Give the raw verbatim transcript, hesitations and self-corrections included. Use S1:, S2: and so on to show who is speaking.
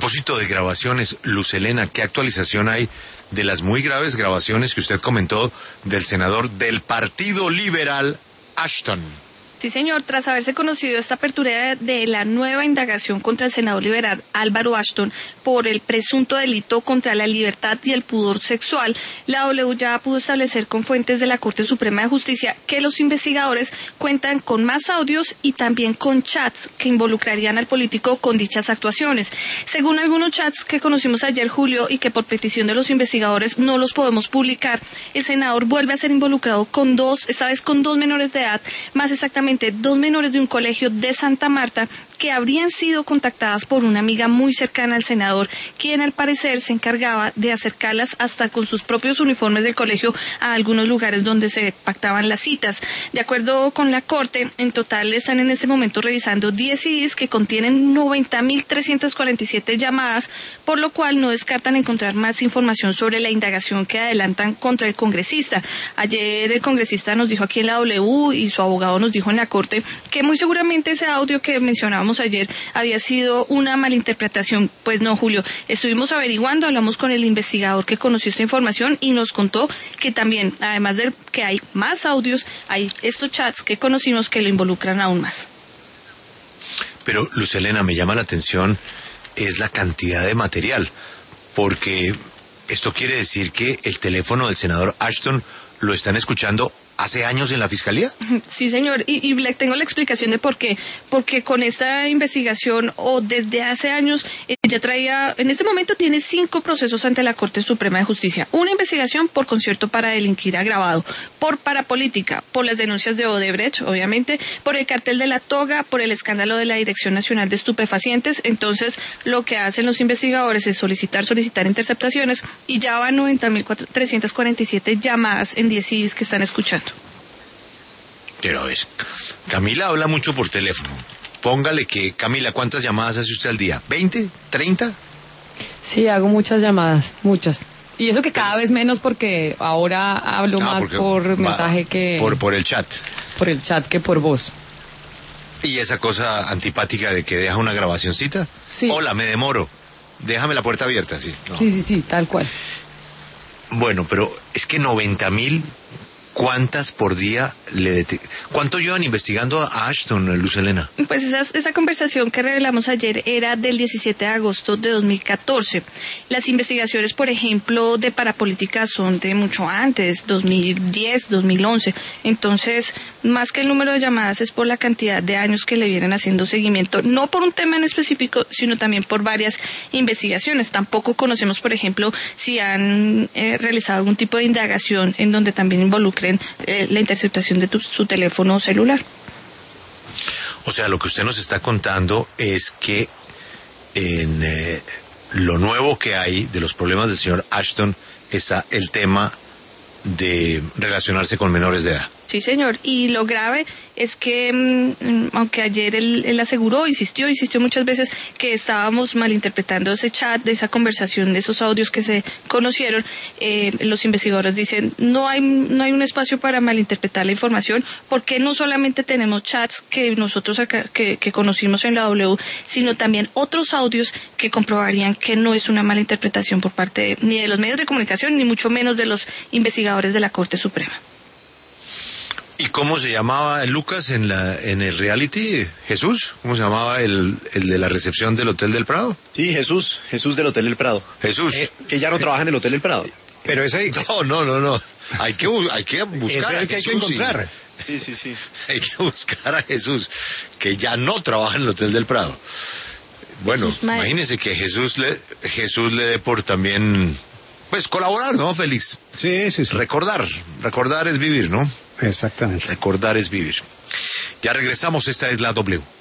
S1: propósito de grabaciones, Luz Helena, ¿qué actualización hay de las muy graves grabaciones que usted comentó del senador del Partido Liberal, Ashton?
S2: Sí, señor, tras haberse conocido esta apertura de la nueva indagación contra el senador liberal Álvaro Ashton por el presunto delito contra la libertad y el pudor sexual, la W ya pudo establecer con fuentes de la Corte Suprema de Justicia que los investigadores cuentan con más audios y también con chats que involucrarían al político con dichas actuaciones. Según algunos chats que conocimos ayer, Julio, y que por petición de los investigadores no los podemos publicar, el senador vuelve a ser involucrado con dos, esta vez con dos menores de edad, más exactamente dos menores de un colegio de Santa Marta que habrían sido contactadas por una amiga muy cercana al senador, quien al parecer se encargaba de acercarlas hasta con sus propios uniformes del colegio a algunos lugares donde se pactaban las citas. De acuerdo con la Corte, en total están en este momento revisando diez C Ds que contienen noventa mil trescientas cuarenta y siete llamadas, por lo cual no descartan encontrar más información sobre la indagación que adelantan contra el congresista. Ayer el congresista nos dijo aquí en la W y su abogado nos dijo en la Corte que muy seguramente ese audio que mencionábamos ayer había sido una malinterpretación. Pues no, Julio, estuvimos averiguando, hablamos con el investigador que conoció esta información y nos contó que también, además de que hay más audios, hay estos chats que conocimos que lo involucran aún más.
S1: Pero, Luz Helena, me llama la atención es la cantidad de material, porque esto quiere decir que el teléfono del senador Ashton lo están escuchando hace años en la Fiscalía.
S2: Sí, señor, y, y le tengo la explicación de por qué. Porque con esta investigación, o desde hace años, ella traía, en este momento tiene cinco procesos ante la Corte Suprema de Justicia. Una investigación por concierto para delinquir agravado, por parapolítica, por las denuncias de Odebrecht, obviamente, por el cartel de la toga, por el escándalo de la Dirección Nacional de Estupefacientes. Entonces, lo que hacen los investigadores es solicitar, solicitar interceptaciones, y ya van noventa mil trescientas cuarenta y siete llamadas en diez C Ds que están escuchando.
S1: Pero a ver, Camila habla mucho por teléfono. Póngale que, Camila, ¿cuántas llamadas hace usted al día? ¿veinte? ¿treinta?
S3: Sí, hago muchas llamadas, muchas. Y eso que cada vez menos porque ahora hablo ah, más por mensaje que...
S1: Por, por el chat.
S3: Por el chat que por voz.
S1: ¿Y esa cosa antipática de que deja una grabacioncita?
S3: Sí.
S1: Hola, me demoro. Déjame la puerta abierta, sí. No.
S3: Sí, sí, sí, tal cual.
S1: Bueno, pero es que noventa mil... ¿Cuántas por día le dete- ¿Cuánto llevan investigando a Ashton, Luz Helena?
S2: Pues esa, esa conversación que revelamos ayer era del diecisiete de agosto de dos mil catorce. Las investigaciones, por ejemplo, de parapolítica son de mucho antes, dos mil diez, dos mil once. Entonces, más que el número de llamadas es por la cantidad de años que le vienen haciendo seguimiento, no por un tema en específico, sino también por varias investigaciones. Tampoco conocemos, por ejemplo, si han eh, realizado algún tipo de indagación en donde también involucre Eh, la interceptación de tu, su teléfono celular.
S1: O sea, lo que usted nos está contando es que en eh, lo nuevo que hay de los problemas del señor Ashton está el tema de relacionarse con menores de edad.
S2: Sí, señor, y lo grave es que, mmm, aunque ayer él, él aseguró, insistió, insistió muchas veces que estábamos malinterpretando ese chat, de esa conversación, de esos audios que se conocieron, eh, los investigadores dicen, no hay, no hay un espacio para malinterpretar la información, porque no solamente tenemos chats que nosotros acá, que, que conocimos en la W, sino también otros audios que comprobarían que no es una malinterpretación por parte de, ni de los medios de comunicación, ni mucho menos de los investigadores de la Corte Suprema.
S1: ¿Y cómo se llamaba Lucas en la en el reality? ¿Jesús? ¿Cómo se llamaba el, el de la recepción del Hotel del Prado?
S4: Sí, Jesús, Jesús del Hotel del Prado.
S1: Jesús.
S4: Eh, que ya no trabaja en el Hotel del Prado.
S5: Pero ese...
S1: No, no, no, no. Hay que, hay que buscar
S5: ese es el
S1: a
S5: que hay que
S1: Jesús.
S5: encontrar.
S4: Sí, sí, sí.
S1: Hay que buscar a Jesús, que ya no trabaja en el Hotel del Prado. Bueno, imagínese que Jesús le, Jesús le dé por también, pues colaborar, ¿no, Félix?
S5: Sí, sí, sí.
S1: Recordar, recordar es vivir, ¿no?
S5: Exactamente.
S1: Recordar es vivir. Ya regresamos, esta es la W.